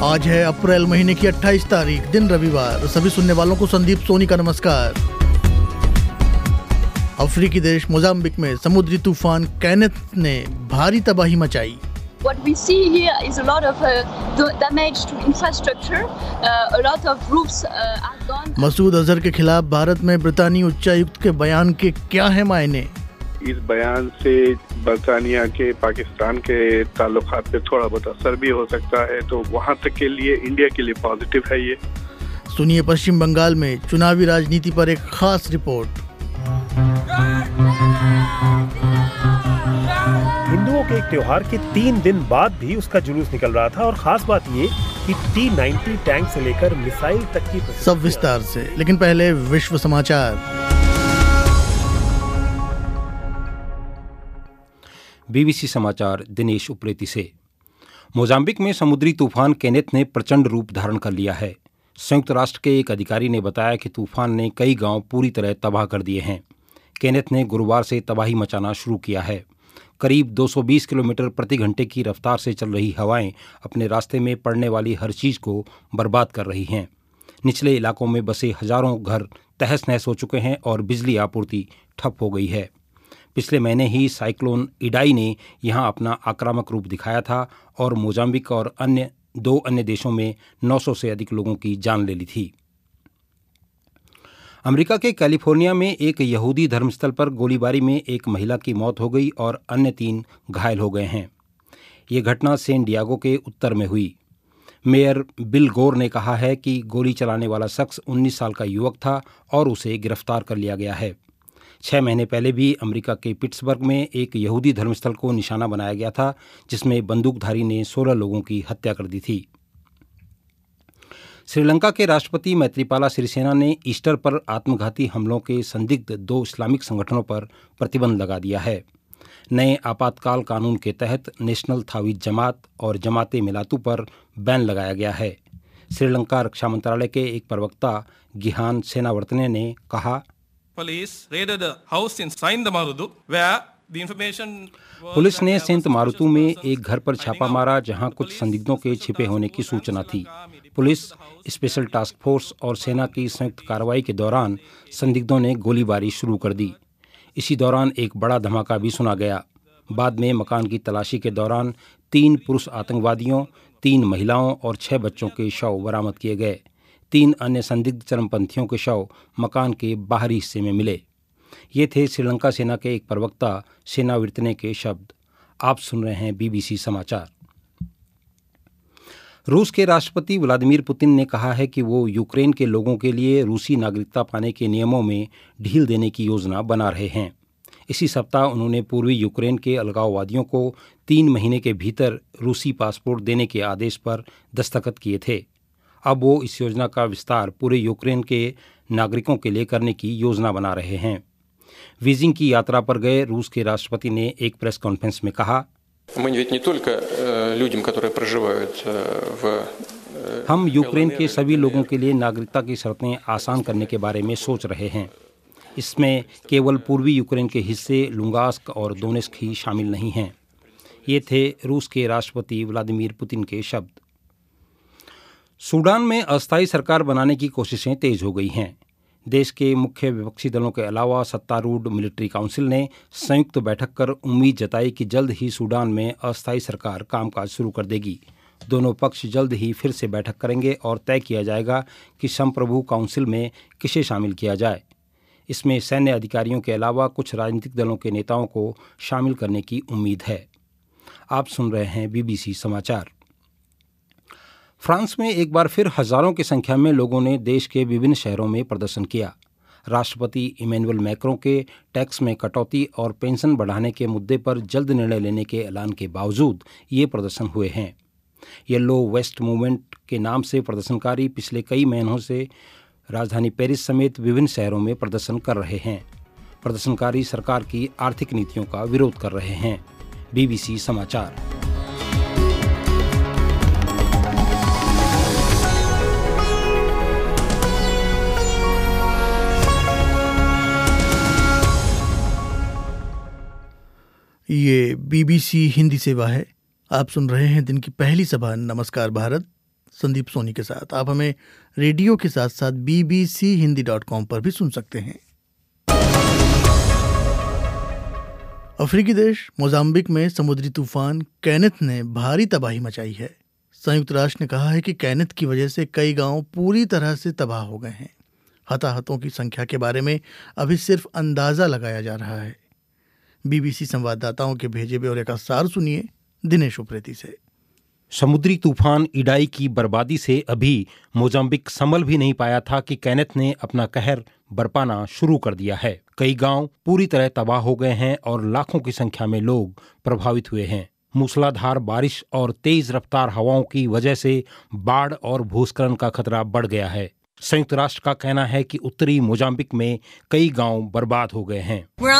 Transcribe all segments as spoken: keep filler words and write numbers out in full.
आज है अप्रैल महीने की अट्ठाईस तारीख, दिन रविवार। सभी सुनने वालों को संदीप सोनी का नमस्कार। अफ्रीकी देश मोजाम्बिक में समुद्री तूफान केनेथ ने भारी तबाही मचाई। What we see here is a lot of uh, damage to infrastructure. Uh, a lot of roofs uh, are gone. Masood Azhar के खिलाफ भारत में ब्रितानी उच्चायुक्त के बयान के क्या है मायने? इस बयान से बरतानिया के पाकिस्तान के ताल्लुकात पे थोड़ा बहुत असर भी हो सकता है, तो वहाँ तक के लिए इंडिया के लिए पॉजिटिव है ये। सुनिए पश्चिम बंगाल में चुनावी राजनीति पर एक खास रिपोर्ट। हिंदुओं के एक त्योहार के तीन दिन बाद भी उसका जुलूस निकल रहा था और खास बात ये कि टी नाइंटी टैंक से लेकर मिसाइल तक की सब विस्तार से, लेकिन पहले विश्व समाचार। बीबीसी समाचार दिनेश उप्रेती से। मोजाम्बिक में समुद्री तूफान केनेथ ने प्रचंड रूप धारण कर लिया है। संयुक्त राष्ट्र के एक अधिकारी ने बताया कि तूफान ने कई गांव पूरी तरह तबाह कर दिए हैं। केनेथ ने गुरुवार से तबाही मचाना शुरू किया है। करीब दो सौ बीस किलोमीटर प्रति घंटे की रफ्तार से चल रही हवाएं अपने रास्ते में पड़ने वाली हर चीज़ को बर्बाद कर रही हैं। निचले इलाकों में बसे हजारों घर तहस नहस हो चुके हैं और बिजली आपूर्ति ठप हो गई है। पिछले महीने ही साइक्लोन इडाई ने यहां अपना आक्रामक रूप दिखाया था और मोजाम्बिक और अन्य दो अन्य देशों में नौ सौ से अधिक लोगों की जान ले ली थी। अमेरिका के कैलिफोर्निया में एक यहूदी धर्मस्थल पर गोलीबारी में एक महिला की मौत हो गई और अन्य तीन घायल हो गए हैं। ये घटना सैन डियागो के उत्तर में हुई। मेयर बिल गोर ने कहा है कि गोली चलाने वाला शख्स उन्नीस साल का युवक था और उसे गिरफ्तार कर लिया गया है। छः महीने पहले भी अमेरिका के पिट्सबर्ग में एक यहूदी धर्मस्थल को निशाना बनाया गया था, जिसमें बंदूकधारी ने सोलह लोगों की हत्या कर दी थी। श्रीलंका के राष्ट्रपति मैत्रीपाला सिरिसेना ने ईस्टर पर आत्मघाती हमलों के संदिग्ध दो इस्लामिक संगठनों पर प्रतिबंध लगा दिया है। नए आपातकाल कानून के तहत नेशनल थावीद जमात और जमाते मिलातू पर बैन लगाया गया है। श्रीलंका रक्षा मंत्रालय के एक प्रवक्ता गिहान सेनावर्तने ने कहा, पुलिस ने सेंट मारुतु में एक घर पर छापा मारा जहां कुछ संदिग्धों के छिपे होने की सूचना थी। पुलिस, स्पेशल टास्क फोर्स और सेना की संयुक्त कार्रवाई के दौरान संदिग्धों ने गोलीबारी शुरू कर दी। इसी दौरान एक बड़ा धमाका भी सुना गया। बाद में मकान की तलाशी के दौरान तीन पुरुष आतंकवादियों, तीन महिलाओं और छह बच्चों के शव बरामद किए गए। तीन अन्य संदिग्ध चरमपंथियों के शव मकान के बाहरी हिस्से में मिले। ये थे श्रीलंका सेना के एक प्रवक्ता सेनावर्तने के शब्द। आप सुन रहे हैं बीबीसी समाचार। रूस के राष्ट्रपति व्लादिमीर पुतिन ने कहा है कि वो यूक्रेन के लोगों के लिए रूसी नागरिकता पाने के नियमों में ढील देने की योजना बना रहे हैं। इसी सप्ताह उन्होंने पूर्वी यूक्रेन के अलगाववादियों को तीन महीने के भीतर रूसी पासपोर्ट देने के आदेश पर दस्तखत किए थे। अब वो इस योजना का विस्तार पूरे यूक्रेन के नागरिकों के लिए करने की योजना बना रहे हैं। बीजिंग की यात्रा पर गए रूस के राष्ट्रपति ने एक प्रेस कॉन्फ्रेंस में कहा, हम यूक्रेन के सभी लोगों के लिए नागरिकता की शर्तें आसान करने के बारे में सोच रहे हैं। इसमें केवल पूर्वी यूक्रेन के हिस्से लुगांस्क और दोनेस्क ही शामिल नहीं हैं। ये थे रूस के राष्ट्रपति व्लादिमीर पुतिन के शब्द। सूडान में अस्थायी सरकार बनाने की कोशिशें तेज हो गई हैं। देश के मुख्य विपक्षी दलों के अलावा सत्तारूढ़ मिलिट्री काउंसिल ने संयुक्त बैठक कर उम्मीद जताई कि जल्द ही सूडान में अस्थायी सरकार कामकाज शुरू कर देगी। दोनों पक्ष जल्द ही फिर से बैठक करेंगे और तय किया जाएगा कि संप्रभु काउंसिल में किसे शामिल किया जाए। इसमें सैन्य अधिकारियों के अलावा कुछ राजनीतिक दलों के नेताओं को शामिल करने की उम्मीद है। आप सुन रहे हैं बीबीसी समाचार। फ्रांस में एक बार फिर हजारों की संख्या में लोगों ने देश के विभिन्न शहरों में प्रदर्शन किया। राष्ट्रपति इमैनुअल मैक्रों के टैक्स में कटौती और पेंशन बढ़ाने के मुद्दे पर जल्द निर्णय लेने के ऐलान के बावजूद ये प्रदर्शन हुए हैं। येलो वेस्ट मूवमेंट के नाम से प्रदर्शनकारी पिछले कई महीनों से राजधानी पेरिस समेत विभिन्न शहरों में प्रदर्शन कर रहे हैं। प्रदर्शनकारी सरकार की आर्थिक नीतियों का विरोध कर रहे हैं। बीबीसी समाचार। ये बीबीसी हिंदी सेवा है। आप सुन रहे हैं दिन की पहली सभा नमस्कार भारत। संदीप सोनी के साथ। आप हमें रेडियो के साथ साथ B B C Hindi dot com पर भी सुन सकते हैं। अफ्रीकी देश मोजाम्बिक में समुद्री तूफान कैनेथ ने भारी तबाही मचाई है। संयुक्त राष्ट्र ने कहा है कि कैनेथ की वजह से कई गांव पूरी तरह से तबाह हो गए हैं। हताहतों की संख्या के बारे में अभी सिर्फ अंदाजा लगाया जा रहा है। बीबीसी संवाददाताओं के भेजे हुए और एक सार सुनिए दिनेश उप्रेती से। समुद्री तूफान इडाई की बर्बादी से अभी मोजाम्बिक संभल भी नहीं पाया था कि कैनेथ ने अपना कहर बरपाना शुरू कर दिया है। कई गांव पूरी तरह तबाह हो गए हैं और लाखों की संख्या में लोग प्रभावित हुए हैं। मूसलाधार बारिश और तेज रफ्तार हवाओं की वजह से बाढ़ और भूस्खलन का खतरा बढ़ गया है। संयुक्त राष्ट्र का कहना है कि उत्तरी मोजाम्बिक में कई गांव बर्बाद हो गए हैं।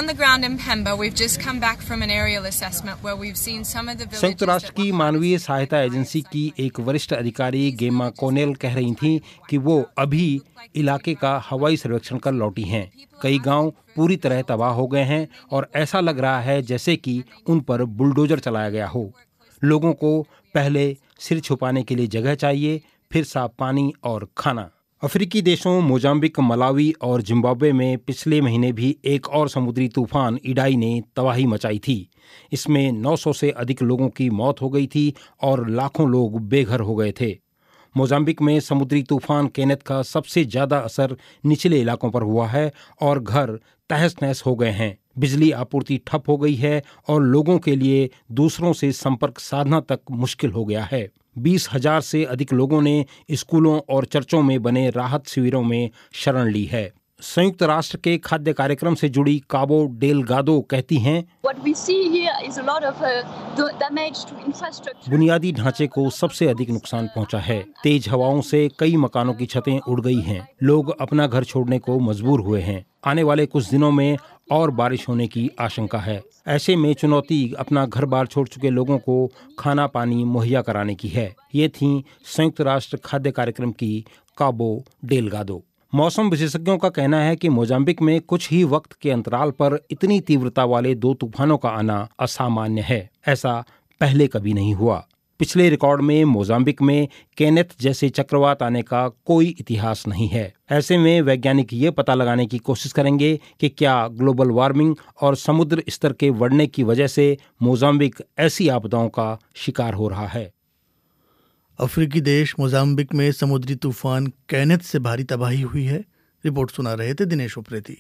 संयुक्त राष्ट्र की मानवीय सहायता एजेंसी की एक वरिष्ठ अधिकारी गेमा कोनेल कह रही थीं कि वो अभी इलाके का हवाई सर्वेक्षण कर लौटी हैं। कई गांव पूरी तरह तबाह हो गए हैं और ऐसा लग रहा है जैसे कि उन पर बुलडोजर चलाया गया हो। लोगों को पहले सिर छुपाने के लिए जगह चाहिए, फिर साफ पानी और खाना। अफ्रीकी देशों मोजाम्बिक, मलावी और जिम्बाब्वे में पिछले महीने भी एक और समुद्री तूफान इडाई ने तबाही मचाई थी। इसमें नौ सौ से अधिक लोगों की मौत हो गई थी और लाखों लोग बेघर हो गए थे। मोजाम्बिक में समुद्री तूफान कैनेथ का सबसे ज्यादा असर निचले इलाकों पर हुआ है और घर तहस नहस हो गए हैं। बिजली आपूर्ति ठप हो गई है और लोगों के लिए दूसरों से संपर्क साधना तक मुश्किल हो गया है। बीस हजार से अधिक लोगों ने स्कूलों और चर्चों में बने राहत शिविरों में शरण ली है। संयुक्त राष्ट्र के खाद्य कार्यक्रम से जुड़ी काबो डेलगादो कहती हैं, बुनियादी ढांचे को सबसे अधिक नुकसान पहुंचा है। तेज हवाओं से कई मकानों की छतें उड़ गई हैं। लोग अपना घर छोड़ने को मजबूर हुए हैं। आने वाले कुछ दिनों में और बारिश होने की आशंका है। ऐसे में चुनौती अपना घर बार छोड़ चुके लोगों को खाना पानी मुहैया कराने की है। ये थी संयुक्त राष्ट्र खाद्य कार्यक्रम की काबो डेलगादो। मौसम विशेषज्ञों का कहना है कि मोजाम्बिक में कुछ ही वक्त के अंतराल पर इतनी तीव्रता वाले दो तूफानों का आना असामान्य है। ऐसा पहले कभी नहीं हुआ। पिछले रिकॉर्ड में मोजाम्बिक में कैनेथ जैसे चक्रवात आने का कोई इतिहास नहीं है। ऐसे में वैज्ञानिक ये पता लगाने की कोशिश करेंगे कि क्या ग्लोबल वार्मिंग और समुद्र स्तर के बढ़ने की वजह से मोजाम्बिक ऐसी आपदाओं का शिकार हो रहा है। अफ्रीकी देश मोजाम्बिक में समुद्री तूफान कैनेथ से भारी तबाही हुई है। रिपोर्ट सुना रहे थे दिनेश उप्रेती।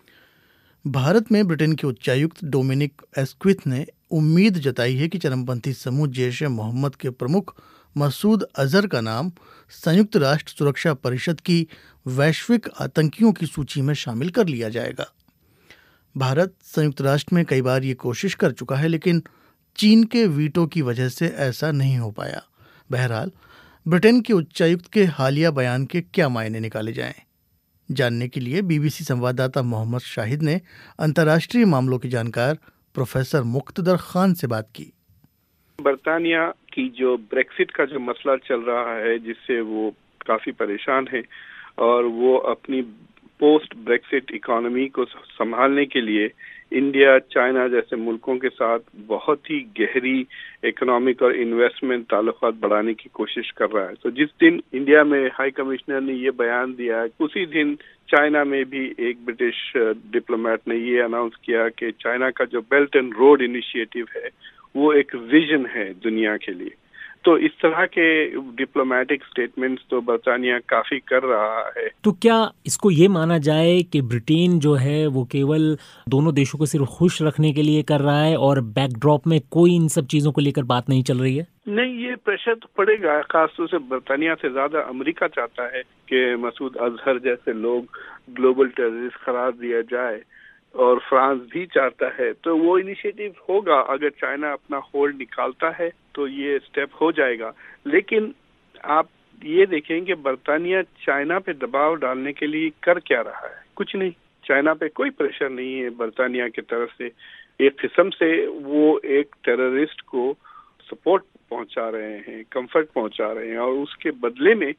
भारत में ब्रिटेन के उच्चायुक्त डोमिनिक एस्क्विथ ने उम्मीद जताई है कि चरमपंथी समूह जैश ए मोहम्मद के प्रमुख मसूद अजहर का नाम संयुक्त राष्ट्र सुरक्षा परिषद की वैश्विक आतंकियों की सूची में शामिल कर लिया जाएगा। भारत संयुक्त राष्ट्र में कई बार ये कोशिश कर चुका है, लेकिन चीन के वीटो की वजह से ऐसा नहीं हो पाया। बहरहाल ब्रिटेन के उच्चायुक्त के हालिया बयान के क्या मायने निकाले जाएं, जानने के लिए बीबीसी संवाददाता मोहम्मद शाहिद ने अंतर्राष्ट्रीय मामलों के जानकार प्रोफेसर मुक्तदर खान से बात की। बर्तानिया की जो ब्रेक्सिट का जो मसला चल रहा है, जिससे वो काफी परेशान है और वो अपनी पोस्ट ब्रेक्सिट इकोनॉमी को संभालने के लिए इंडिया, चाइना जैसे मुल्कों के साथ बहुत ही गहरी इकोनॉमिक और इन्वेस्टमेंट ताल्लुकात बढ़ाने की कोशिश कर रहा है। तो जिस दिन इंडिया में हाई कमिश्नर ने ये बयान दिया, उसी दिन चाइना में भी एक ब्रिटिश डिप्लोमेट ने ये अनाउंस किया कि चाइना का जो बेल्ट एंड रोड इनिशिएटिव है वो एक विजन है दुनिया के लिए। तो इस तरह के डिप्लोमेटिक स्टेटमेंट्स तो बर्तानिया काफी कर रहा है। तो क्या इसको ये माना जाए कि ब्रिटेन जो है वो केवल दोनों देशों को सिर्फ खुश रखने के लिए कर रहा है और बैकड्रॉप में कोई इन सब चीजों को लेकर बात नहीं चल रही है? नहीं, ये प्रेशर तो पड़ेगा। खासतौर से बर्तानिया से ज्यादा अमेरिका चाहता है कि मसूद अजहर जैसे लोग ग्लोबल टेररिस्ट करार दिया जाए और फ्रांस भी चाहता है। तो वो इनिशिएटिव होगा। अगर चाइना अपना होल्ड निकालता है तो ये स्टेप हो जाएगा। लेकिन आप ये देखें कि बर्तानिया चाइना पे दबाव डालने के लिए कर क्या रहा है? कुछ नहीं। चाइना पे कोई प्रेशर नहीं है बर्तानिया की तरफ से। एक किस्म से वो एक टेररिस्ट को सपोर्ट पहुंचा रहे हैं, कंफर्ट पहुंचा रहे हैं और उसके बदले में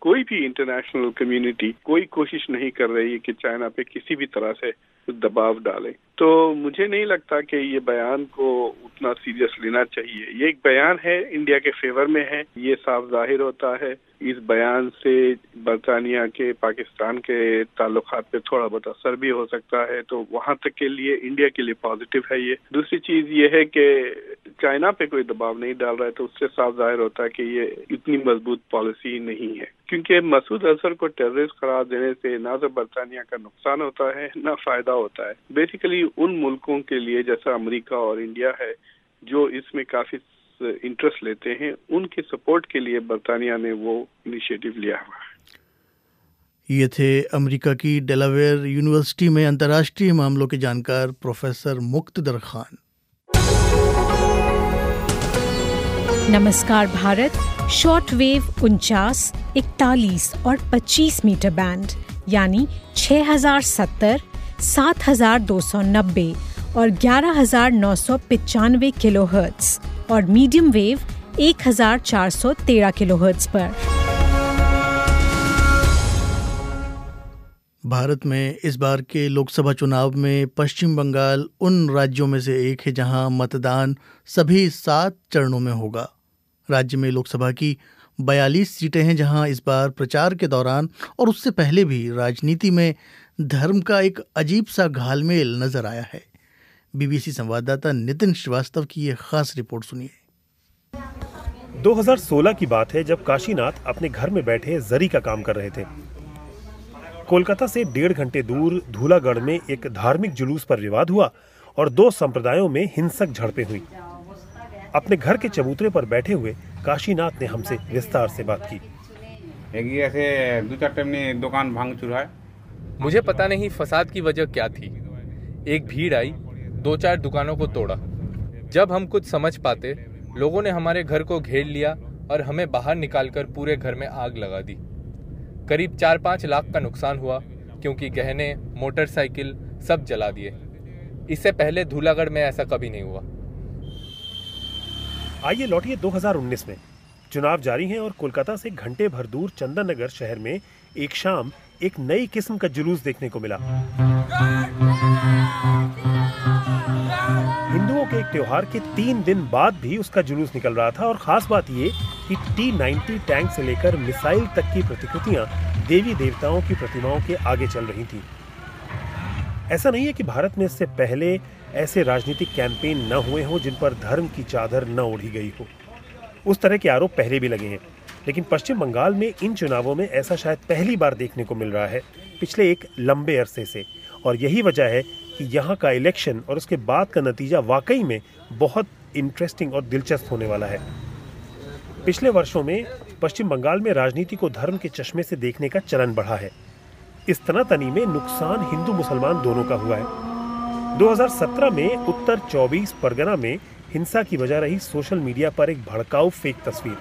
कोई भी इंटरनेशनल कम्युनिटी कोई कोशिश नहीं कर रही है कि चाइना पे किसी भी तरह से दबाव डाले। तो मुझे नहीं लगता कि ये बयान को उतना सीरियस लेना चाहिए। ये एक बयान है, इंडिया के फेवर में है, ये साफ जाहिर होता है। इस बयान से बरतानिया के पाकिस्तान के ताल्लुकात पे थोड़ा बहुत असर भी हो सकता है, तो वहाँ तक के लिए इंडिया के लिए पॉजिटिव है ये। दूसरी चीज ये है कि चाइना पे कोई दबाव नहीं डाल रहा है, तो उससे साफ जाहिर होता है कि ये इतनी मजबूत पॉलिसी नहीं है, क्योंकि मसूद अजहर को टेररिस्ट करार देने से ना तो बरतानिया का नुकसान होता है ना फायदा होता है। बेसिकली उन मुल्कों के लिए जैसा अमेरिका और इंडिया है जो इसमें काफी इंटरेस्ट लेते हैं, उनके सपोर्ट के लिए बरतानिया ने वो इनिशिएटिव लिया हुआ है। ये थे अमेरिका की डेलावेयर यूनिवर्सिटी में अंतर्राष्ट्रीय मामलों के जानकार प्रोफेसर मुक्तदर खान। नमस्कार भारत शॉर्ट वेव उनचास, इकतालीस और पच्चीस मीटर बैंड यानी छह हजार सत्तर, सात हजार दो सौ नब्बे और ग्यारह हजार नौ सौ पिचानवे किलो हर्ट्ज और मीडियम वेव एक हजार चार सौ तेरह किलो हर्ट्ज पर। भारत में इस बार के लोकसभा चुनाव में पश्चिम बंगाल उन राज्यों में से एक है जहां मतदान सभी सात चरणों में होगा। राज्य में लोकसभा की बयालीस सीटें हैं जहां इस बार प्रचार के दौरान और उससे पहले भी राजनीति में धर्म का एक अजीब सा घालमेल नजर आया है। बीबीसी संवाददाता नितिन श्रीवास्तव की ये खास रिपोर्ट सुनिए। दो हज़ार सोलह की बात है जब काशीनाथ अपने घर में बैठे जरी का काम कर रहे थे। कोलकाता से डेढ़ घंटे दूर धूलागढ़ में एक धार्मिक जुलूस पर विवाद हुआ और दो संप्रदायों में हिंसक झड़पें हुई। अपने घर के चबूतरे पर बैठे हुए काशीनाथ ने हमसे विस्तार से बात की। ऐसे दो चार टाइम दुकान भांग चुरा है। मुझे पता नहीं फसाद की वजह क्या थी। एक भीड़ आई, दो चार दुकानों को तोड़ा। जब हम कुछ समझ पाते, लोगों ने हमारे घर को घेर लिया और हमें बाहर निकालकर पूरे घर में आग लगा दी। करीब चार पाँच लाख का नुकसान हुआ क्योंकि गहने, मोटरसाइकिल सब जला दिए। इससे पहले धूलागढ़ में ऐसा कभी नहीं हुआ। आइए लौटिए दो हज़ार उन्नीस में। चुनाव जारी हैं और कोलकाता से घंटे भर दूर चंदन नगर शहर में एक शाम एक नई किस्म का जुलूस देखने को मिला। हिंदुओं के एक त्योहार के तीन दिन बाद भी उसका जुलूस निकल रहा था और खास बात ये कि टी नाइंटी टैंक से लेकर मिसाइल तक की प्रतिकृतियां देवी देवताओं की प्रतिमाओं के आगे चल रही थी। ऐसा नहीं है कि भारत में इससे पहले ऐसे राजनीतिक कैंपेन न हुए हों जिन पर धर्म की चादर न ओढ़ी गई हो। उस तरह के आरोप पहले भी लगे हैं, लेकिन पश्चिम बंगाल में इन चुनावों में ऐसा शायद पहली बार देखने को मिल रहा है पिछले एक लंबे अरसे से। और यही वजह है कि यहाँ का इलेक्शन और उसके बाद का नतीजा वाकई में बहुत इंटरेस्टिंग और दिलचस्प होने वाला है। पिछले वर्षों में पश्चिम बंगाल में राजनीति को धर्म के चश्मे से देखने का चलन बढ़ा है। इस तनातनी में नुकसान हिंदू मुसलमान दोनों का हुआ है। दो हज़ार सत्रह में उत्तर चौबीस परगना में हिंसा की वजह रही सोशल मीडिया पर एक भड़काऊ फेक तस्वीर।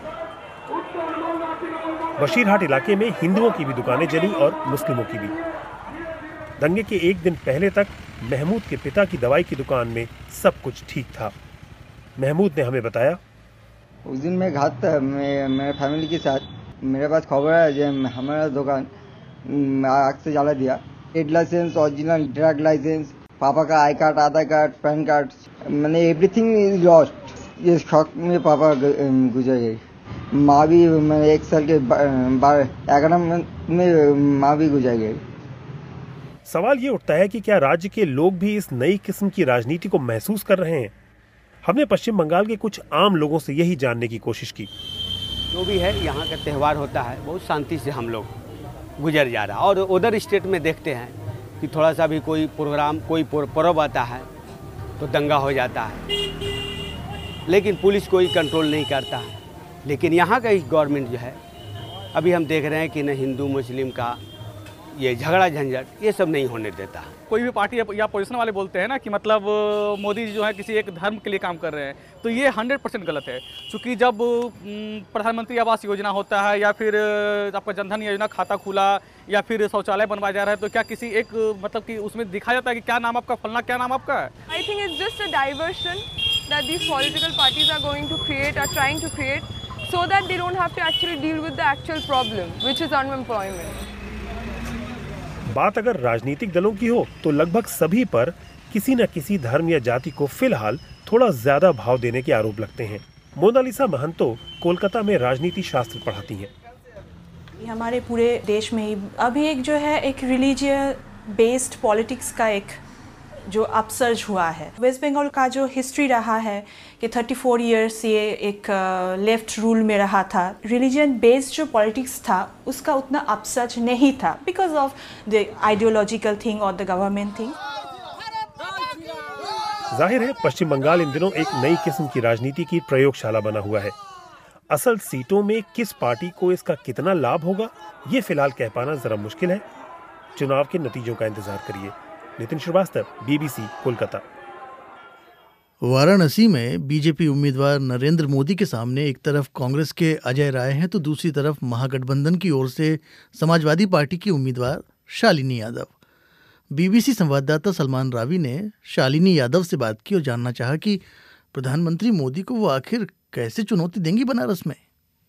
बशीरहाट इलाके में हिंदुओं की भी दुकानें जली और मुस्लिमों की भी। दंगे के एक दिन पहले तक महमूद के पिता की दवाई की दुकान में सब कुछ ठीक था। महमूद ने हमें बताया, उस दिन मैं घर था मेरे फैमिली के साथ। मेरे पास खबर है जो हमारा दुकान आग से जला दिया। Trade licence, original drug licence, पापा का I card, Aadhaar card, PAN card, मैंने एवरीथिंग इज लॉस्ट। ये शौक में पापा गुजर गई। माँ भी मैंने एक साल के ग्यारह में माँ भी गुजर गई। सवाल ये उठता है कि क्या राज्य के लोग भी इस नई किस्म की राजनीति को महसूस कर रहे हैं? हमने पश्चिम बंगाल के कुछ आम लोगों से यही जानने की कोशिश की। जो भी है यहाँ का त्यौहार होता है, बहुत शांति से हम लोग गुजर जा रहा है। और उधर स्टेट में देखते हैं कि थोड़ा सा भी कोई प्रोग्राम, कोई पर्व आता है तो दंगा हो जाता है, लेकिन पुलिस कोई कंट्रोल नहीं करता है। लेकिन यहाँ का गवर्नमेंट जो है, अभी हम देख रहे हैं कि न हिंदू मुस्लिम का ये झगड़ा झंझट ये सब नहीं होने देता। कोई भी पार्टी या पोजीशन वाले बोलते हैं ना कि मतलब मोदी जी जो है किसी एक धर्म के लिए काम कर रहे हैं, तो ये हंड्रेड परसेंट गलत है। क्योंकि जब प्रधानमंत्री आवास योजना होता है या फिर आपका जनधन योजना खाता खुला या फिर शौचालय बनवाया जा रहा है, तो क्या किसी एक मतलब कि उसमें दिखाया जाता है कि क्या नाम आपका, फलना क्या नाम आपका है? I think it's just a diversion that these political parties are going to create, are trying to create, so that they don't have to actually deal with the actual problem, which is unemployment. बात अगर राजनीतिक दलों की हो तो लगभग सभी पर किसी न किसी धर्म या जाति को फिलहाल थोड़ा ज्यादा भाव देने के आरोप लगते हैं। मोनालिसा महंतो कोलकाता में राजनीति शास्त्र पढ़ाती हैं। हमारे पूरे देश में ही अभी एक जो है एक रिलीजियस बेस्ड पॉलिटिक्स का एक जो अपसर्ज हुआ है। वेस्ट बंगाल का जो हिस्ट्री रहा है कि चौंतीस इयर्स ये एक लेफ्ट रूल में रहा था, रिलीजन बेस्ड जो पॉलिटिक्स था उसका उतना अपसर्ज नहीं था because of the ideological thing और द गवर्नमेंट थिंग। जाहिर है पश्चिम बंगाल इन दिनों एक नई किस्म की राजनीति की प्रयोगशाला बना हुआ है। असल सीटों में किस पार्टी को इसका कितना लाभ होगा ये फिलहाल कह पाना जरा मुश्किल है। चुनाव के नतीजों का इंतजार करिए। नितिन श्रीवास्तव, बीबीसी, कोलकाता। वाराणसी में बीजेपी उम्मीदवार नरेंद्र मोदी के सामने एक तरफ कांग्रेस के अजय राय हैं तो दूसरी तरफ महागठबंधन की ओर से समाजवादी पार्टी की उम्मीदवार शालिनी यादव। बीबीसी संवाददाता सलमान रावी ने शालिनी यादव से बात की और जानना चाहा कि प्रधानमंत्री मोदी को वो आखिर कैसे चुनौती देंगी बनारस में।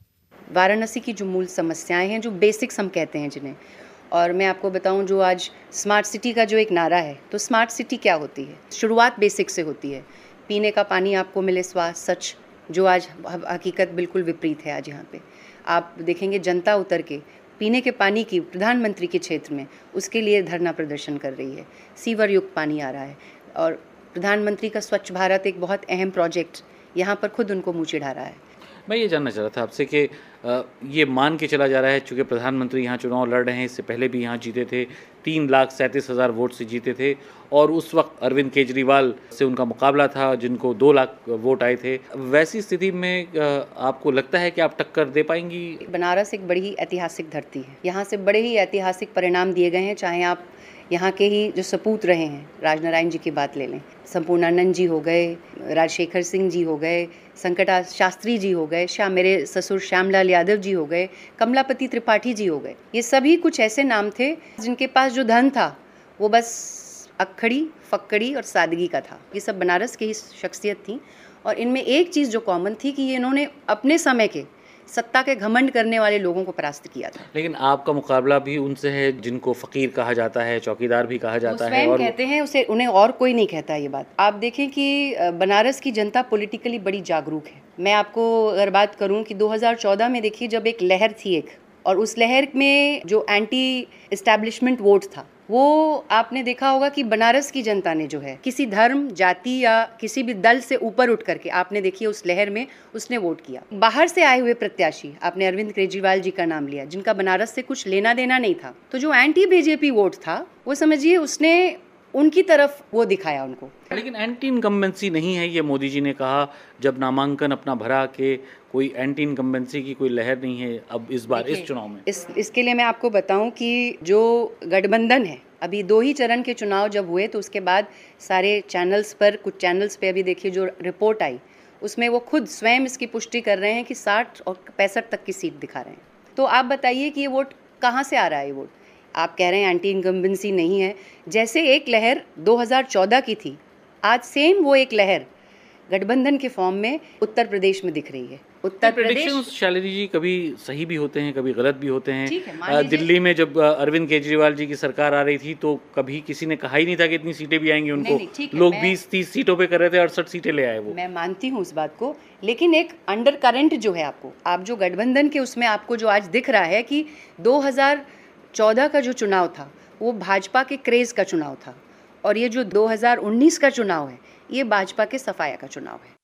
वाराणसी की जो मूल समस्याएं हैं, जो बेसिक्स हम कहते हैं जिन्हें, और मैं आपको बताऊं जो आज स्मार्ट सिटी का जो एक नारा है, तो स्मार्ट सिटी क्या होती है? शुरुआत बेसिक से होती है। पीने का पानी आपको मिले स्वाद सच, जो आज हकीकत बिल्कुल विपरीत है। आज यहाँ पे आप देखेंगे जनता उतर के पीने के पानी की प्रधानमंत्री के क्षेत्र में उसके लिए धरना प्रदर्शन कर रही है। सीवर युक्त पानी आ रहा है और प्रधानमंत्री का स्वच्छ भारत एक बहुत अहम प्रोजेक्ट यहाँ पर खुद उनको मुँह चिढ़ा रहा है। मैं ये जानना चाह रहा था आपसे कि ये मान के चला जा रहा है चूँकि प्रधानमंत्री यहाँ चुनाव लड़ रहे हैं, इससे पहले भी यहाँ जीते थे, तीन लाख सैंतीस हज़ार वोट से जीते थे और उस वक्त अरविंद केजरीवाल से उनका मुकाबला था जिनको दो लाख वोट आए थे। वैसी स्थिति में आपको लगता है कि आप टक्कर दे पाएंगी? बनारस एक बड़ी ही ऐतिहासिक धरती है, यहाँ से बड़े ही ऐतिहासिक परिणाम दिए गए हैं। चाहे आप यहाँ के ही जो सपूत रहे हैं, राजनारायण जी की बात ले लें, संपूर्णानंद जी हो गए, राजशेखर सिंह जी हो गए, संकटा शास्त्री जी हो गए, श्याम मेरे ससुर श्यामलाल यादव जी हो गए, कमलापति त्रिपाठी जी हो गए। ये सभी कुछ ऐसे नाम थे जिनके पास जो धन था वो बस अक्खड़ी फक्कड़ी और सादगी का था। ये सब बनारस की ही शख्सियत थी और इनमें एक चीज़ जो कॉमन थी कि ये इन्होंने अपने समय के सत्ता के घमंड करने वाले लोगों को परास्त किया था। लेकिन आपका मुकाबला भी उनसे है जिनको फकीर कहा जाता है, चौकीदार भी कहा जाता है और कहते हैं उसे, उन्हें और कोई नहीं कहता ये बात। आप देखें कि बनारस की जनता पॉलिटिकली बड़ी जागरूक है। मैं आपको अगर बात करूं कि दो हज़ार चौदह में देखिए जब एक लहर थी एक, और उस लहर में जो एंटी एस्टैब्लिशमेंट वोट था वो आपने देखा होगा कि बनारस की जनता ने जो है किसी धर्म जाति या किसी भी दल से ऊपर उठ करके आपने देखिए उस लहर में उसने वोट किया। बाहर से आए हुए प्रत्याशी, आपने अरविंद केजरीवाल जी का नाम लिया जिनका बनारस से कुछ लेना देना नहीं था, तो जो एंटी बीजेपी वोट था वो समझिए उसने उनकी तरफ वो दिखाया उनको। लेकिन एंटी इनकम्बेंसी नहीं है ये मोदी जी ने कहा जब नामांकन अपना भरा के कोई एंटी इनकम्बेंसी की कोई लहर नहीं है अब इस बार इस चुनाव में। इस इसके लिए मैं आपको बताऊं कि जो गठबंधन है, अभी दो ही चरण के चुनाव जब हुए तो उसके बाद सारे चैनल्स पर, कुछ चैनल्स पे अभी देखिए जो रिपोर्ट आई उसमें वो खुद स्वयं इसकी पुष्टि कर रहे हैं कि साठ और पैंसठ तक की सीट दिखा रहे हैं। तो आप बताइए कि ये वोट कहाँ से आ रहा है? ये वोट आप कह रहे हैं एंटी इनकम्बेंसी नहीं है, जैसे एक लहर दो हज़ार चौदह की थी, आज सेम वो एक लहर गठबंधन के फॉर्म में उत्तर प्रदेश में दिख रही है। उत्तर प्रदेश शालिनी जी कभी सही भी होते हैं, कभी गलत भी होते हैं। दिल्ली में जब अरविंद केजरीवाल जी की सरकार आ रही थी तो कभी किसी ने कहा ही नहीं था कि इतनी सीटें भी आएंगी उनको। नहीं, नहीं, लोग बीस तीस सीटों पे कर रहे थे, अड़सठ सीटें ले आए वो। मैं मानती हूँ उस बात को, लेकिन एक अंडर करंट जो है आपको, आप जो गठबंधन के उसमें आपको जो आज दिख रहा है कि दो हज़ार चौदह का जो चुनाव था वो भाजपा के क्रेज का चुनाव था और ये जो दो हज़ार उन्नीस का चुनाव है ये भाजपा के सफाया का चुनाव है।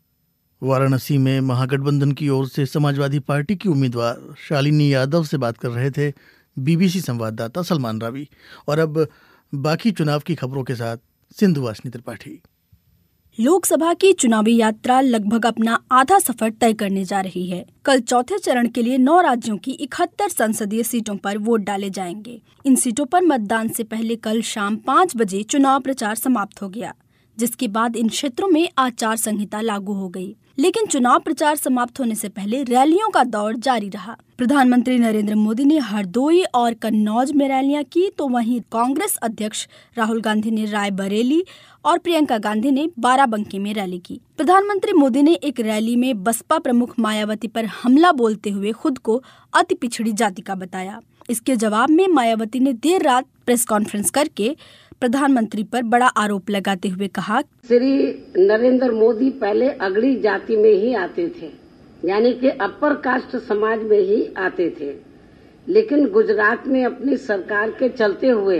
वाराणसी में महागठबंधन की ओर से समाजवादी पार्टी की उम्मीदवार शालिनी यादव से बात कर रहे थे बीबीसी संवाददाता सलमान रावी। और अब बाकी चुनाव की खबरों के साथ सिंधु वासनी त्रिपाठी। लोकसभा की चुनावी यात्रा लगभग अपना आधा सफर तय करने जा रही है। कल चौथे चरण के लिए नौ राज्यों की इकहत्तर संसदीय सीटों पर वोट डाले जाएंगे। इन सीटों पर मतदान से पहले कल शाम पाँच बजे चुनाव प्रचार समाप्त हो गया। जिसके बाद इन क्षेत्रों में आचार संहिता लागू हो गई। लेकिन चुनाव प्रचार समाप्त होने से पहले रैलियों का दौर जारी रहा। प्रधानमंत्री नरेंद्र मोदी ने हरदोई और कन्नौज में रैलियां की, तो वहीं कांग्रेस अध्यक्ष राहुल गांधी ने रायबरेली और प्रियंका गांधी ने बाराबंकी में रैली की। प्रधानमंत्री मोदी ने एक रैली में बसपा प्रमुख मायावती पर हमला बोलते हुए खुद को अति पिछड़ी जाति का बताया। इसके जवाब में मायावती ने देर रात प्रेस कॉन्फ्रेंस करके प्रधानमंत्री पर बड़ा आरोप लगाते हुए कहा, श्री नरेंद्र मोदी पहले अगड़ी जाति में ही आते थे, यानी कि अपर कास्ट समाज में ही आते थे, लेकिन गुजरात में अपनी सरकार के चलते हुए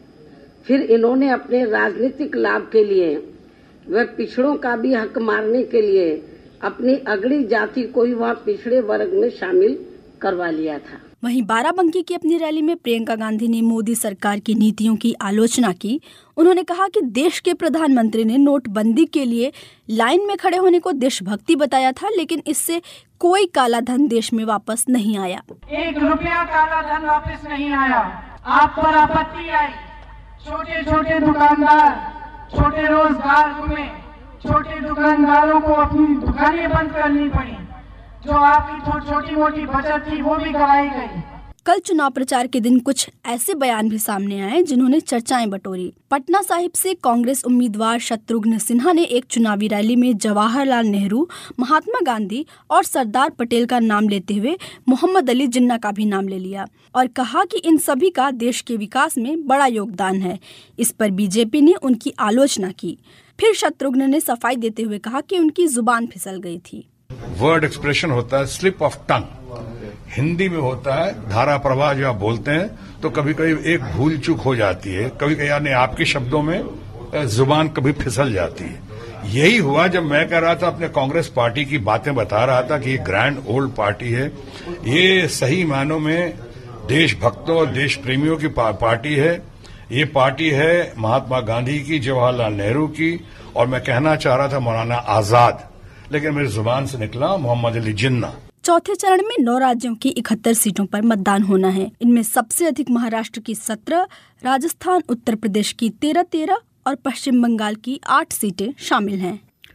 फिर इन्होंने अपने राजनीतिक लाभ के लिए व पिछड़ों का भी हक मारने के लिए अपनी अगड़ी जाति को ही वह पिछड़े वर्ग में शामिल करवा लिया था। वहीं बाराबंकी की अपनी रैली में प्रियंका गांधी ने मोदी सरकार की नीतियों की आलोचना की। उन्होंने कहा कि देश के प्रधानमंत्री ने नोटबंदी के लिए लाइन में खड़े होने को देशभक्ति बताया था, लेकिन इससे कोई काला धन देश में वापस नहीं आया। एक रुपया काला धन वापस नहीं आया। आप पर आपत्ति आई, छोटे छोटे दुकानदार, छोटे रोजगार में छोटे दुकानदारों को अपनी दुकानें बंद करनी पड़ी, जो आपकी छोटी मोटी बचत थी वो भी गवाई गई। कल चुनाव प्रचार के दिन कुछ ऐसे बयान भी सामने आए जिन्होंने चर्चाएं बटोरी। पटना साहिब से कांग्रेस उम्मीदवार शत्रुघ्न सिन्हा ने एक चुनावी रैली में जवाहरलाल नेहरू, महात्मा गांधी और सरदार पटेल का नाम लेते हुए मोहम्मद अली जिन्ना का भी नाम ले लिया और कहा कि इन सभी का देश के विकास में बड़ा योगदान है। इस पर बीजेपी ने उनकी आलोचना की। फिर शत्रुघ्न ने सफाई देते हुए कहा कि उनकी जुबान फिसल गई थी। वर्ड एक्सप्रेशन होता है, स्लिप ऑफ टंग हिंदी में होता है, धारा प्रवाह जो आप बोलते हैं तो कभी कभी एक भूल चूक हो जाती है, कभी कभी यानी आपके शब्दों में जुबान कभी फिसल जाती है। यही हुआ जब मैं कह रहा था, अपने कांग्रेस पार्टी की बातें बता रहा था कि ये ग्रैंड ओल्ड पार्टी है, ये सही मायनों में देशभक्तों और देश प्रेमियों की पार्टी है। ये पार्टी है महात्मा गांधी की, जवाहरलाल नेहरू की, और मैं कहना चाह रहा था मौलाना आजाद, लेकिन मेरी जुबान से निकला मोहम्मद अली जिन्ना। चौथे चरण में नौ राज्यों की इकहत्तर सीटों पर मतदान होना है। इनमें सबसे अधिक महाराष्ट्र की सत्रह, राजस्थान, उत्तर प्रदेश की तेरह तेरह और पश्चिम बंगाल की आठ सीटें शामिल हैं।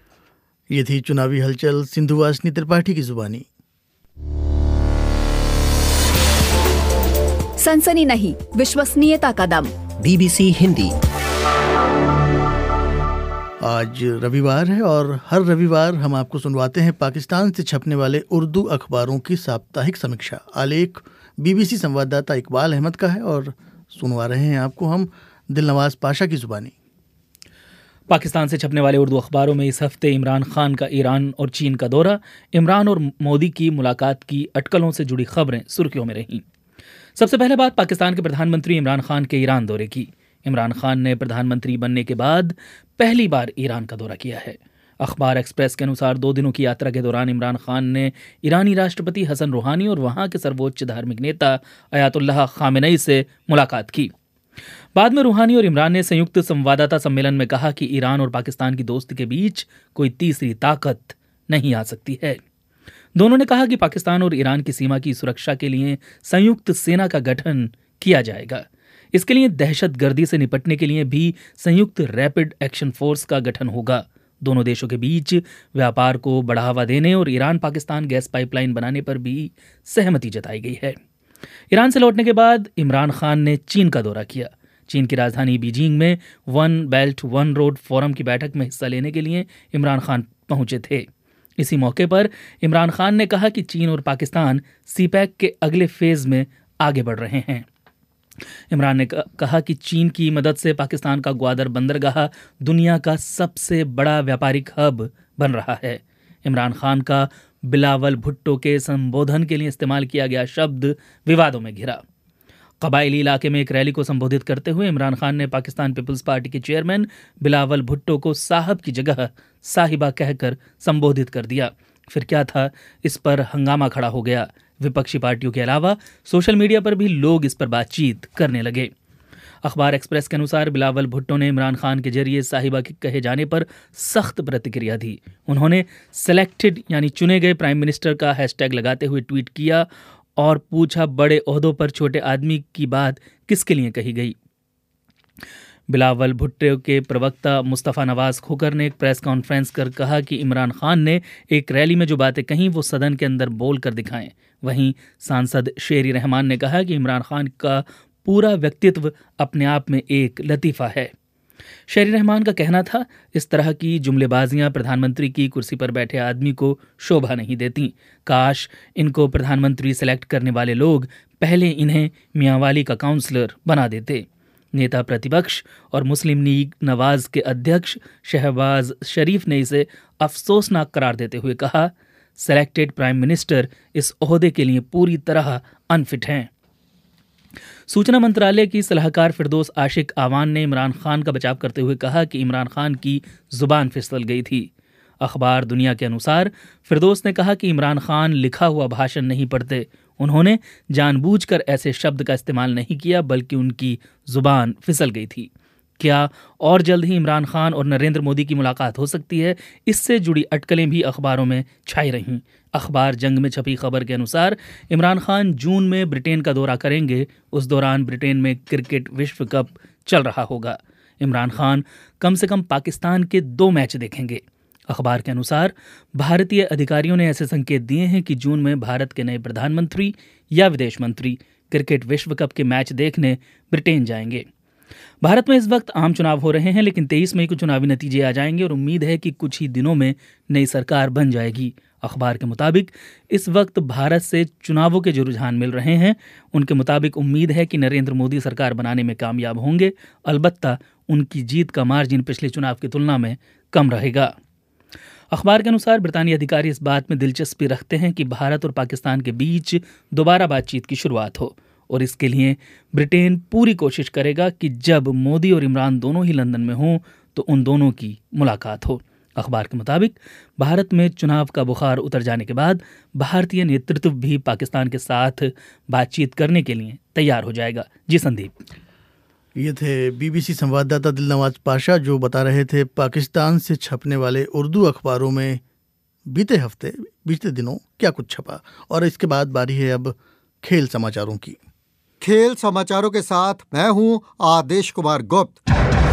ये थी चुनावी हलचल सिंधुवासिनी त्रिपाठी की जुबानी। सनसनी नहीं, विश्वसनीयता का दम। बीबीसी हिंदी। आज रविवार है और हर रविवार हम आपको सुनवाते हैं पाकिस्तान से छपने वाले उर्दू अखबारों की साप्ताहिक समीक्षा। आलेख बीबीसी संवाददाता इकबाल अहमद का है और सुनवा रहे हैं आपको हम दिलनवाज पाशा की जुबानी। पाकिस्तान से छपने वाले उर्दू अखबारों में इस हफ्ते इमरान खान का ईरान और चीन का दौरा, इमरान और मोदी की मुलाकात की अटकलों से जुड़ी खबरें सुर्खियों में रहीं। सबसे पहले बात पाकिस्तान के प्रधानमंत्री इमरान खान के ईरान दौरे की। इमरान खान ने प्रधानमंत्री बनने के बाद पहली बार ईरान का दौरा किया है। अखबार एक्सप्रेस के अनुसार दो दिनों की यात्रा के दौरान इमरान खान ने ईरानी राष्ट्रपति हसन रूहानी और वहां के सर्वोच्च धार्मिक नेता अयातुल्लाह खामेनेई से मुलाकात की। बाद में रूहानी और इमरान ने संयुक्त संवाददाता सम्मेलन में कहा कि ईरान और पाकिस्तान की दोस्ती के बीच कोई तीसरी ताकत नहीं आ सकती है। दोनों ने कहा कि पाकिस्तान और ईरान की सीमा की सुरक्षा के लिए संयुक्त सेना का गठन किया जाएगा। इसके लिए दहशतगर्दी से निपटने के लिए भी संयुक्त रैपिड एक्शन फोर्स का गठन होगा। दोनों देशों के बीच व्यापार को बढ़ावा देने और ईरान पाकिस्तान गैस पाइपलाइन बनाने पर भी सहमति जताई गई है। ईरान से लौटने के बाद इमरान खान ने चीन का दौरा किया। चीन की राजधानी बीजिंग में one belt one road forum की बैठक में हिस्सा लेने के लिए इमरान खान पहुंचे थे। इसी मौके पर इमरान खान ने कहा कि चीन और पाकिस्तान सीपैक के अगले फेज में आगे बढ़ रहे हैं। इमरान ने कहा कि चीन की मदद से पाकिस्तान का ग्वादर बंदरगाह दुनिया का सबसे बड़ा व्यापारिक हब बन रहा है। इमरान खान का बिलावल भुट्टो के संबोधन के लिए इस्तेमाल किया गया शब्द विवादों में घिरा। कबायली इलाके में एक रैली को संबोधित करते हुए इमरान खान ने पाकिस्तान पीपल्स पार्टी के चेयरमैन बिलावल भुट्टो को साहब की जगह साहिबा कहकर संबोधित कर दिया। फिर क्या था, इस पर हंगामा खड़ा हो गया। विपक्षी पार्टियों के अलावा सोशल मीडिया पर भी लोग इस पर बातचीत करने लगे। अखबार एक्सप्रेस के अनुसार बिलावल भुट्टो ने इमरान खान के जरिए साहिबा के कहे जाने पर सख्त प्रतिक्रिया दी। उन्होंने सेलेक्टेड यानी चुने गए प्राइम मिनिस्टर का हैशटैग लगाते हुए ट्वीट किया और पूछा, बड़े ओहदों पर छोटे आदमी की बात किसके लिए कही गई। बिलावल भुट्टो के प्रवक्ता मुस्तफ़ा नवाज खोकर ने एक प्रेस कॉन्फ्रेंस कर कहा कि इमरान खान ने एक रैली में जो बातें कहीं वो सदन के अंदर बोल कर दिखाएं। वहीं सांसद शेरी रहमान ने कहा कि इमरान खान का पूरा व्यक्तित्व अपने आप में एक लतीफ़ा है। शेरी रहमान का कहना था, इस तरह की जुमलेबाजियां प्रधानमंत्री की कुर्सी पर बैठे आदमी को शोभा नहीं देती। काश इनको प्रधानमंत्री सेलेक्ट करने वाले लोग पहले इन्हें मियांवाली का काउंसलर बना देते। नेता प्रतिपक्ष और मुस्लिम लीग नवाज के अध्यक्ष शहबाज शरीफ ने इसे अफसोसनाक करार देते हुए कहा, सेलेक्टेड प्राइम मिनिस्टर इस ओहदे के लिए पूरी तरह अनफिट हैं। सूचना मंत्रालय की सलाहकार फिरदौस आशिक आवान ने इमरान खान का बचाव करते हुए कहा कि इमरान खान की जुबान फिसल गई थी। अखबार दुनिया के अनुसार फिरदौस ने कहा कि इमरान खान लिखा हुआ भाषण नहीं पढ़ते, उन्होंने जानबूझकर ऐसे शब्द का इस्तेमाल नहीं किया बल्कि उनकी जुबान फिसल गई थी। क्या और जल्द ही इमरान खान और नरेंद्र मोदी की मुलाकात हो सकती है, इससे जुड़ी अटकलें भी अखबारों में छाई रहीं। अखबार जंग में छपी खबर के अनुसार इमरान खान जून में ब्रिटेन का दौरा करेंगे। उस दौरान ब्रिटेन में क्रिकेट विश्व कप चल रहा होगा। इमरान खान कम से कम पाकिस्तान के दो मैच देखेंगे। अखबार के अनुसार भारतीय अधिकारियों ने ऐसे संकेत दिए हैं कि जून में भारत के नए प्रधानमंत्री या विदेश मंत्री क्रिकेट विश्व कप के मैच देखने ब्रिटेन जाएंगे। भारत में इस वक्त आम चुनाव हो रहे हैं, लेकिन तेईस मई को चुनावी नतीजे आ जाएंगे और उम्मीद है कि कुछ ही दिनों में नई सरकार बन जाएगी। अखबार के मुताबिक इस वक्त भारत से चुनावों के जो रुझान मिल रहे हैं, उनके मुताबिक उम्मीद है कि नरेंद्र मोदी सरकार बनाने में कामयाब होंगे। अलबत्ता उनकी जीत का मार्जिन पिछले चुनाव की तुलना में कम रहेगा। अखबार के अनुसार ब्रितानी अधिकारी इस बात में दिलचस्पी रखते हैं कि भारत और पाकिस्तान के बीच दोबारा बातचीत की शुरुआत हो और इसके लिए ब्रिटेन पूरी कोशिश करेगा कि जब मोदी और इमरान दोनों ही लंदन में हों तो उन दोनों की मुलाकात हो। अखबार के मुताबिक भारत में चुनाव का बुखार उतर जाने के बाद भारतीय नेतृत्व भी पाकिस्तान के साथ बातचीत करने के लिए तैयार हो जाएगा। जी संदीप, ये थे बीबीसी संवाददाता दिलनवाज पाशा जो बता रहे थे पाकिस्तान से छपने वाले उर्दू अखबारों में बीते हफ्ते बीते दिनों क्या कुछ छपा। और इसके बाद बारी है अब खेल समाचारों की। खेल समाचारों के साथ मैं हूं आदेश कुमार गुप्त।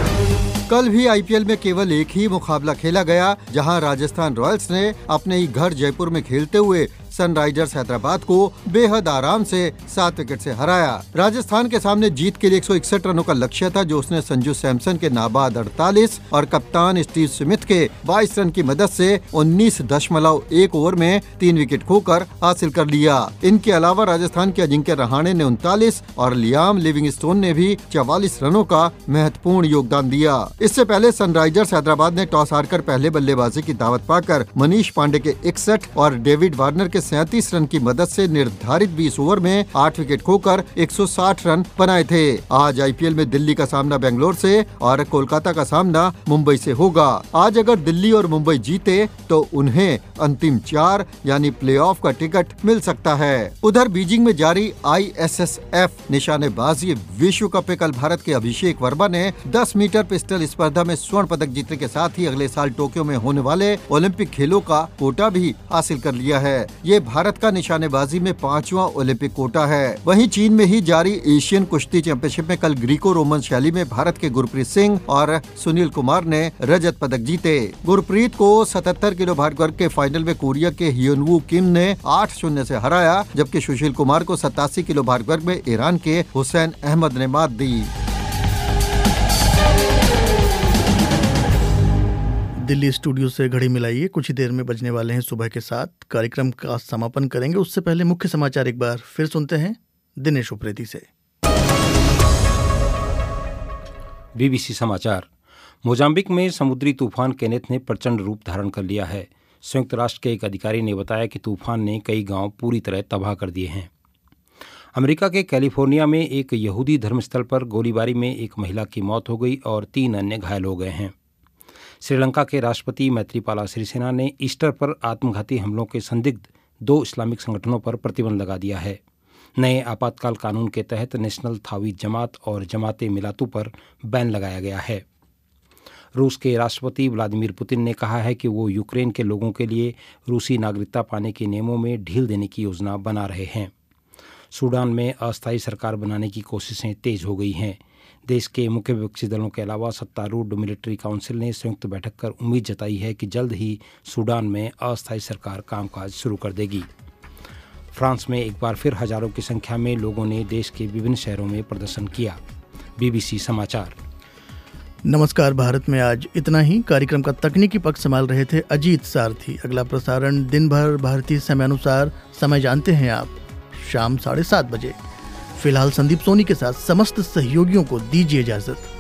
कल भी आईपीएल में केवल एक ही मुकाबला खेला गया, जहां राजस्थान रॉयल्स ने अपने ही घर जयपुर में खेलते हुए सनराइजर्स हैदराबाद को बेहद आराम से सात विकेट से हराया। राजस्थान के सामने जीत के लिए एक सौ इकसठ रनों का लक्ष्य था, जो उसने संजू सैमसन के नाबाद अड़तालीस और कप्तान स्टीव स्मिथ के बाईस रन की मदद से उन्नीस दशमलव एक ओवर में तीन विकेट खोकर हासिल कर लिया। इनके अलावा राजस्थान के अजिंक्य रहाणे ने उनतालीस और लियाम लिविंगस्टोन ने भी चवालीस रनों का महत्वपूर्ण योगदान दिया। इससे पहले सनराइजर्स हैदराबाद ने टॉस हारकर पहले बल्लेबाजी की दावत पाकर मनीष पांडे के इकसठ और डेविड वार्नर के सैंतीस रन की मदद से निर्धारित बीस ओवर में आठ विकेट खोकर एक सौ साठ रन बनाए थे। आज आईपीएल में दिल्ली का सामना बेंगलोर से और कोलकाता का सामना मुंबई से होगा। आज अगर दिल्ली और मुंबई जीते तो उन्हें अंतिम चार यानी प्लेऑफ का टिकट मिल सकता है। उधर बीजिंग में जारी आईएसएसएफ निशानेबाजी विश्व कप में कल भारत के अभिषेक वर्मा ने दस मीटर पिस्टल स्पर्धा में स्वर्ण पदक जीतने के साथ ही अगले साल टोक्यो में होने वाले ओलंपिक खेलों का कोटा भी हासिल कर लिया है। ये भारत का निशानेबाजी में पांचवा ओलंपिक कोटा है। वहीं चीन में ही जारी एशियन कुश्ती चैंपियनशिप में कल ग्रीको रोमन शैली में भारत के गुरप्रीत सिंह और सुनील कुमार ने रजत पदक जीते। गुरप्रीत को सतहत्तर किलो भार वर्ग के फाइनल में कोरिया के हियोनवू किम ने आठ शून्य से हराया, जबकि सुशील कुमार को सतासी किलो भार वर्ग में ईरान के हुसैन अहमद ने मात दी। दिल्ली स्टूडियो से घड़ी मिलाइए, कुछ ही देर में बजने वाले हैं सुबह के साथ। कार्यक्रम का समापन करेंगे, उससे पहले मुख्य समाचार एक बार फिर सुनते हैं दिनेश उप्रेती से। बीबीसी समाचार। मोजाम्बिक में समुद्री तूफान केनेथ ने प्रचंड रूप धारण कर लिया है। संयुक्त राष्ट्र के एक अधिकारी ने बताया कि तूफान ने कई गांव पूरी तरह तबाह कर दिए हैं। अमेरिका के कैलिफोर्निया में एक यहूदी धर्मस्थल पर गोलीबारी में एक महिला की मौत हो गई और तीन अन्य घायल हो गए हैं। श्रीलंका के राष्ट्रपति मैत्रीपाला सिरिसेना ने ईस्टर पर आत्मघाती हमलों के संदिग्ध दो इस्लामिक संगठनों पर प्रतिबंध लगा दिया है। नए आपातकाल कानून के तहत नेशनल थावीद जमात और जमाते मिलातू पर बैन लगाया गया है। रूस के राष्ट्रपति व्लादिमीर पुतिन ने कहा है कि वो यूक्रेन के लोगों के लिए रूसी नागरिकता पाने के नियमों में ढील देने की योजना बना रहे हैं। सूडान में अस्थायी सरकार बनाने की कोशिशें तेज हो गई हैं। देश के मुख्य विपक्षी दलों के अलावा सत्तारूढ़ मिलिट्री काउंसिल ने संयुक्त बैठक कर उम्मीद जताई है कि जल्द ही सूडान में अस्थायी सरकार कामकाज शुरू कर देगी। फ्रांस में एक बार फिर हजारों की संख्या में लोगों ने देश के विभिन्न शहरों में प्रदर्शन किया। बीबीसी समाचार। नमस्कार। भारत में आज इतना ही। कार्यक्रम का तकनीकी पक्ष संभाल रहे थे अजीत सारथी। अगला प्रसारण दिन भर भारतीय समयानुसार समय जानते हैं आप शाम साढ़े सात बजे। फिलहाल संदीप सोनी के साथ समस्त सहयोगियों को दीजिए इजाजत।